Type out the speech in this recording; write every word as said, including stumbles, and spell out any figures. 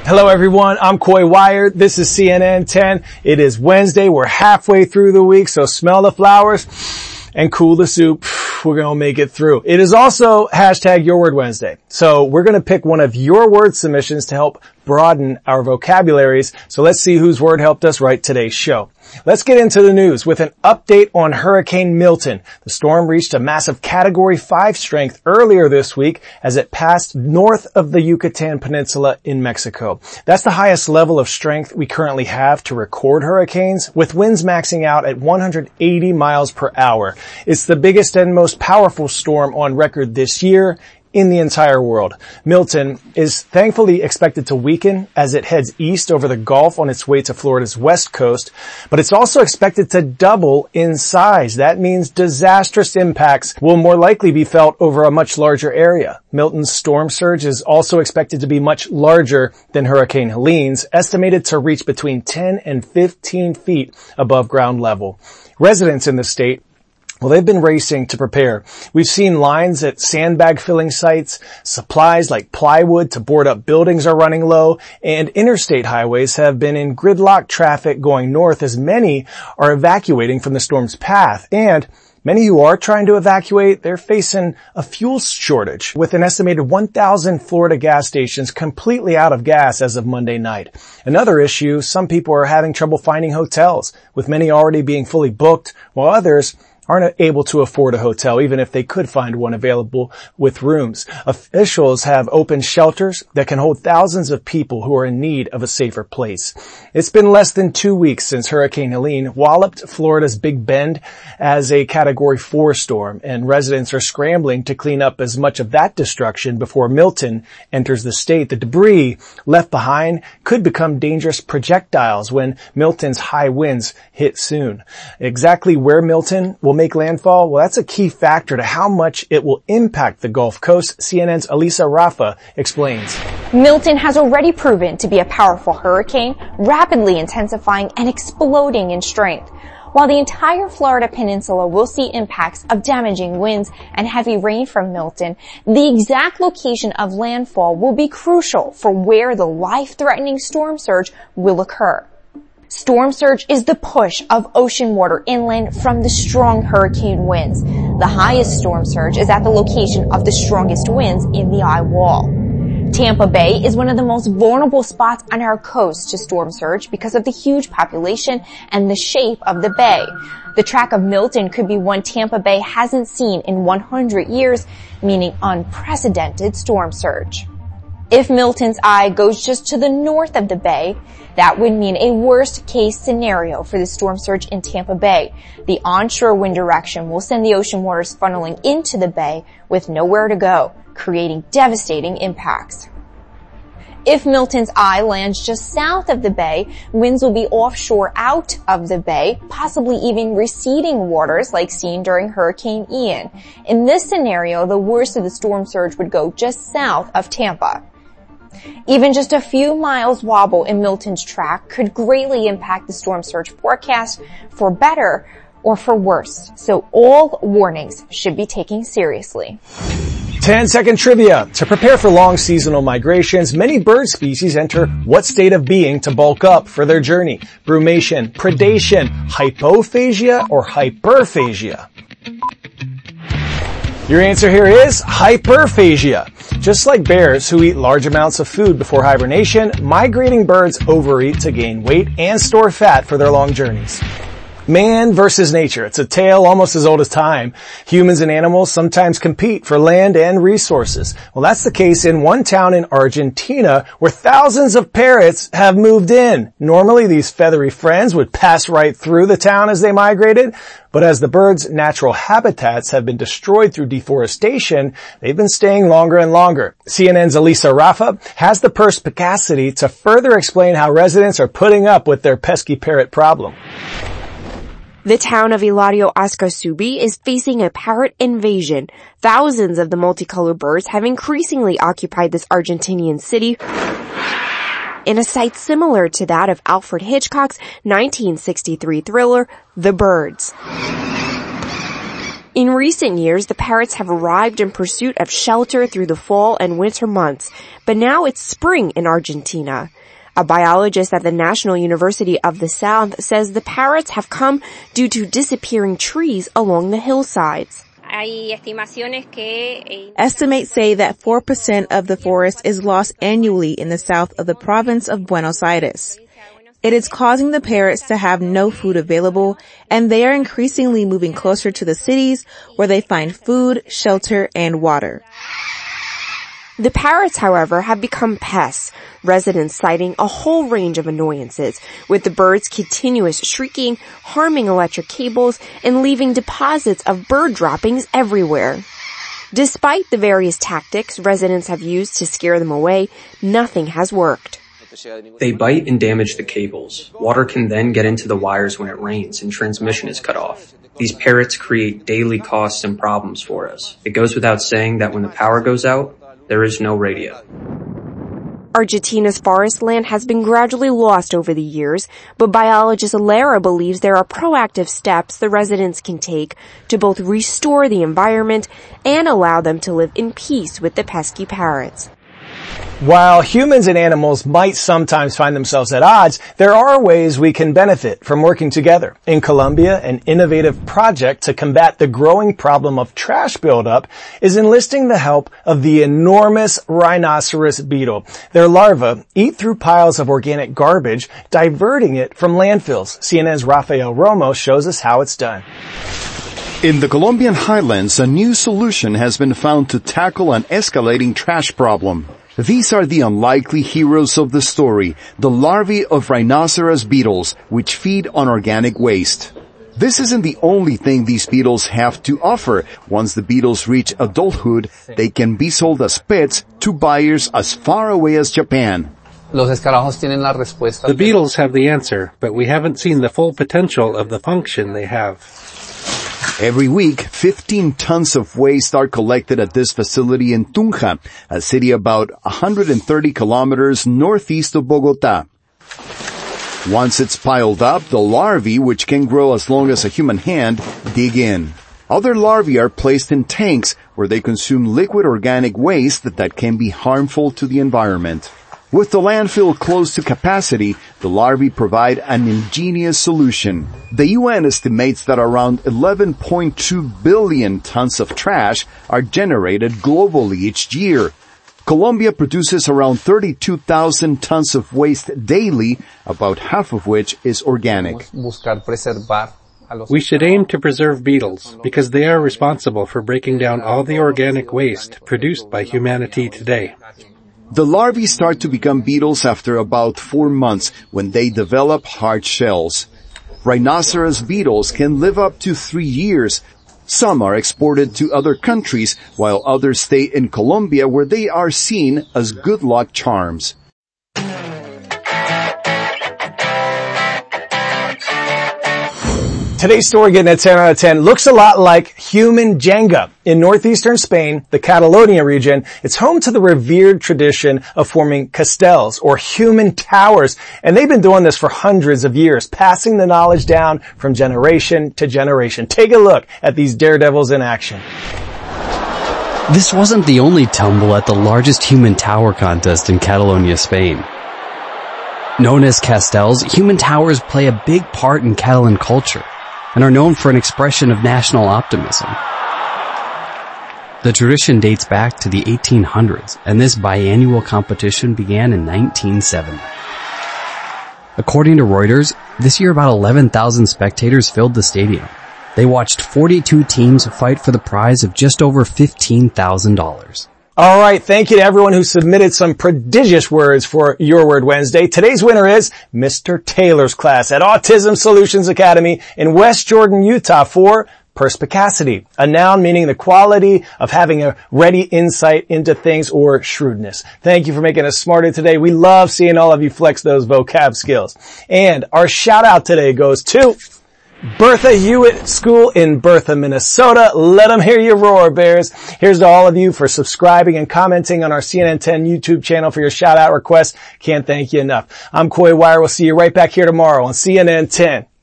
Hello everyone, I'm Coy Wired. This is C N N ten. It is Wednesday. We're halfway through the week, so smell the flowers and cool the soup. We're going to make it through. It is also hashtag Your Word Wednesday. So we're going to pick one of your word submissions to help broaden our vocabularies. So let's see whose word helped us write today's show. Let's get into the news with an update on Hurricane Milton. The storm reached a massive Category five strength earlier this week as it passed north of the Yucatan Peninsula in Mexico. That's the highest level of strength we currently have to record hurricanes, with winds maxing out at one hundred eighty miles per hour. It's the biggest and most powerful storm on record this year in the entire world. Milton is thankfully expected to weaken as it heads east over the Gulf on its way to Florida's west coast, but it's also expected to double in size. That means disastrous impacts will more likely be felt over a much larger area. Milton's storm surge is also expected to be much larger than Hurricane Helene's, estimated to reach between ten and fifteen feet above ground level. Residents in the state, well, they've been racing to prepare. We've seen lines at sandbag filling sites, supplies like plywood to board up buildings are running low, and interstate highways have been in gridlock traffic going north as many are evacuating from the storm's path. And many who are trying to evacuate, they're facing a fuel shortage, with an estimated one thousand Florida gas stations completely out of gas as of Monday night. Another issue, some people are having trouble finding hotels, with many already being fully booked, while others aren't able to afford a hotel, even if they could find one available with rooms. Officials have opened shelters that can hold thousands of people who are in need of a safer place. It's been less than two weeks since Hurricane Helene walloped Florida's Big Bend as a Category four storm, and residents are scrambling to clean up as much of that destruction before Milton enters the state. The debris left behind could become dangerous projectiles when Milton's high winds hit soon. Exactly where Milton will make landfall? Well, that's a key factor to how much it will impact the Gulf Coast. C N N's Elisa Rafa explains. Milton has already proven to be a powerful hurricane, rapidly intensifying and exploding in strength. While the entire Florida peninsula will see impacts of damaging winds and heavy rain from Milton, the exact location of landfall will be crucial for where the life-threatening storm surge will occur. Storm surge is the push of ocean water inland from the strong hurricane winds. The highest storm surge is at the location of the strongest winds in the eye wall. Tampa Bay is one of the most vulnerable spots on our coast to storm surge because of the huge population and the shape of the bay. The track of Milton could be one Tampa Bay hasn't seen in one hundred years, meaning unprecedented storm surge. If Milton's eye goes just to the north of the bay, that would mean a worst-case scenario for the storm surge in Tampa Bay. The onshore wind direction will send the ocean waters funneling into the bay with nowhere to go, creating devastating impacts. If Milton's eye lands just south of the bay, winds will be offshore out of the bay, possibly even receding waters like seen during Hurricane Ian. In this scenario, the worst of the storm surge would go just south of Tampa. Even just a few miles wobble in Milton's track could greatly impact the storm surge forecast for better or for worse, so all warnings should be taken seriously. ten second trivia. To prepare for long seasonal migrations, many bird species enter what state of being to bulk up for their journey? Brumation, predation, hypophagia, or hyperphagia? Your answer here is hyperphagia. Just like bears who eat large amounts of food before hibernation, migrating birds overeat to gain weight and store fat for their long journeys. Man versus nature. It's a tale almost as old as time. Humans and animals sometimes compete for land and resources. Well, that's the case in one town in Argentina where thousands of parrots have moved in. Normally, these feathery friends would pass right through the town as they migrated, but as the birds' natural habitats have been destroyed through deforestation, they've been staying longer and longer. C N N's Elisa Rafa has the perspicacity to further explain how residents are putting up with their pesky parrot problem. The town of Hilario Ascasubi is facing a parrot invasion. Thousands of the multicolored birds have increasingly occupied this Argentinian city in a site similar to that of Alfred Hitchcock's nineteen sixty-three thriller, The Birds. In recent years, the parrots have arrived in pursuit of shelter through the fall and winter months, but now it's spring in Argentina. A biologist at the National University of the South says the parrots have come due to disappearing trees along the hillsides. Estimates say that four percent of the forest is lost annually in the south of the province of Buenos Aires. It is causing the parrots to have no food available, and they are increasingly moving closer to the cities where they find food, shelter, and water. The parrots, however, have become pests, residents citing a whole range of annoyances, with the birds' continuous shrieking, harming electric cables, and leaving deposits of bird droppings everywhere. Despite the various tactics residents have used to scare them away, nothing has worked. They bite and damage the cables. Water can then get into the wires when it rains and transmission is cut off. These parrots create daily costs and problems for us. It goes without saying that when the power goes out, there is no radio. Argentina's forest land has been gradually lost over the years, but biologist Lara believes there are proactive steps the residents can take to both restore the environment and allow them to live in peace with the pesky parrots. While humans and animals might sometimes find themselves at odds, there are ways we can benefit from working together. In Colombia, an innovative project to combat the growing problem of trash buildup is enlisting the help of the enormous rhinoceros beetle. Their larvae eat through piles of organic garbage, diverting it from landfills. C N N's Rafael Romo shows us how it's done. In the Colombian highlands, a new solution has been found to tackle an escalating trash problem. These are the unlikely heroes of the story, the larvae of rhinoceros beetles, which feed on organic waste. This isn't the only thing these beetles have to offer. Once the beetles reach adulthood, they can be sold as pets to buyers as far away as Japan. The beetles have the answer, but we haven't seen the full potential of the function they have. Every week, fifteen tons of waste are collected at this facility in Tunja, a city about one hundred thirty kilometers northeast of Bogota. Once it's piled up, the larvae, which can grow as long as a human hand, dig in. Other larvae are placed in tanks where they consume liquid organic waste that can be harmful to the environment. With the landfill close to capacity, the larvae provide an ingenious solution. The U N estimates that around eleven point two billion tons of trash are generated globally each year. Colombia produces around thirty-two thousand tons of waste daily, about half of which is organic. We should aim to preserve beetles because they are responsible for breaking down all the organic waste produced by humanity today. The larvae start to become beetles after about four months when they develop hard shells. Rhinoceros beetles can live up to three years. Some are exported to other countries, while others stay in Colombia where they are seen as good luck charms. Today's story, getting a ten out of ten, looks a lot like human Jenga. In northeastern Spain, the Catalonia region, it's home to the revered tradition of forming castells, or human towers. And they've been doing this for hundreds of years, passing the knowledge down from generation to generation. Take a look at these daredevils in action. This wasn't the only tumble at the largest human tower contest in Catalonia, Spain. Known as castells, human towers play a big part in Catalan culture and are known for an expression of national optimism. The tradition dates back to the eighteen hundreds, and this biannual competition began in nineteen seventy. According to Reuters, this year about eleven thousand spectators filled the stadium. They watched forty-two teams fight for the prize of just over fifteen thousand dollars. All right, thank you to everyone who submitted some prodigious words for Your Word Wednesday. Today's winner is Mister Taylor's class at Autism Solutions Academy in West Jordan, Utah for perspicacity, a noun meaning the quality of having a ready insight into things or shrewdness. Thank you for making us smarter today. We love seeing all of you flex those vocab skills. And our shout out today goes to Bertha Hewitt School in Bertha, Minnesota. Let them hear you roar, Bears. Here's to all of you for subscribing and commenting on our C N N ten YouTube channel for your shout-out requests. Can't thank you enough. I'm Coy Wire. We'll see you right back here tomorrow on C N N ten.